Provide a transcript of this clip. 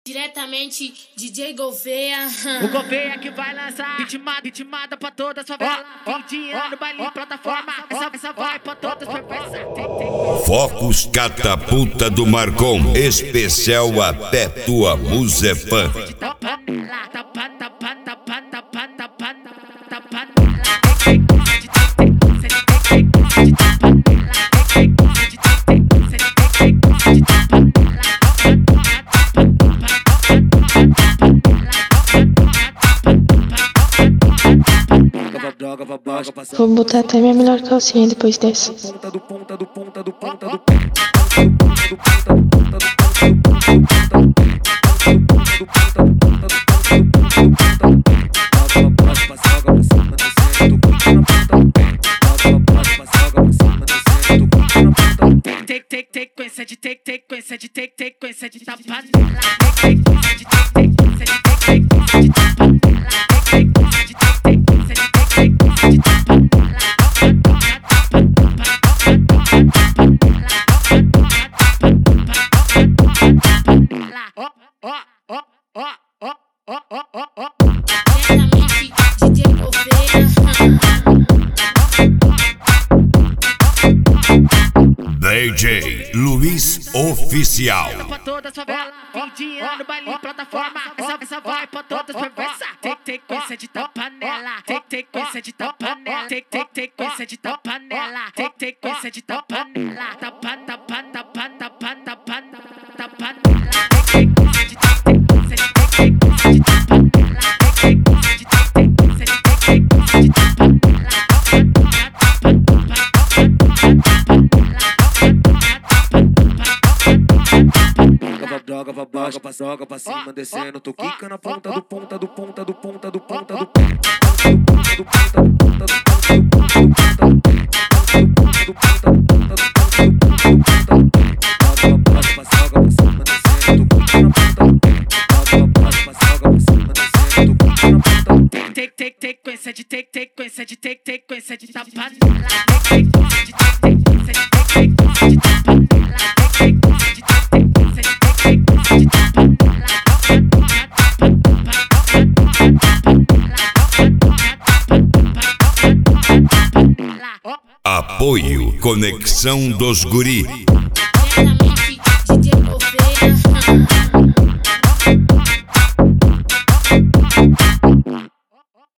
Diretamente DJ Gouveia. O Gouveia que vai lançar ritmada pra toda a favela. Fim de ano, baile, plataforma. Essa vai pra todas as perfeições. Focus Catapulta do Marcon. Especial Até Tua Muzepan. Vou botar até minha melhor calcinha depois dessa. Sequência de tapa. DJ Gouveia. DJ Luiz Oficial. Pra toda a favela, fim de ano, baile, plataforma. Essa vai pra todas as perfeições. Sequência de tapa nela. Sequência de tapa nela. Sequência de tapa nela. Sequência de tapa nela. Tapa joga pra cima, descendo, tu quica na ponta do pé. Sequência de tapa Apoio Conexão dos Guri.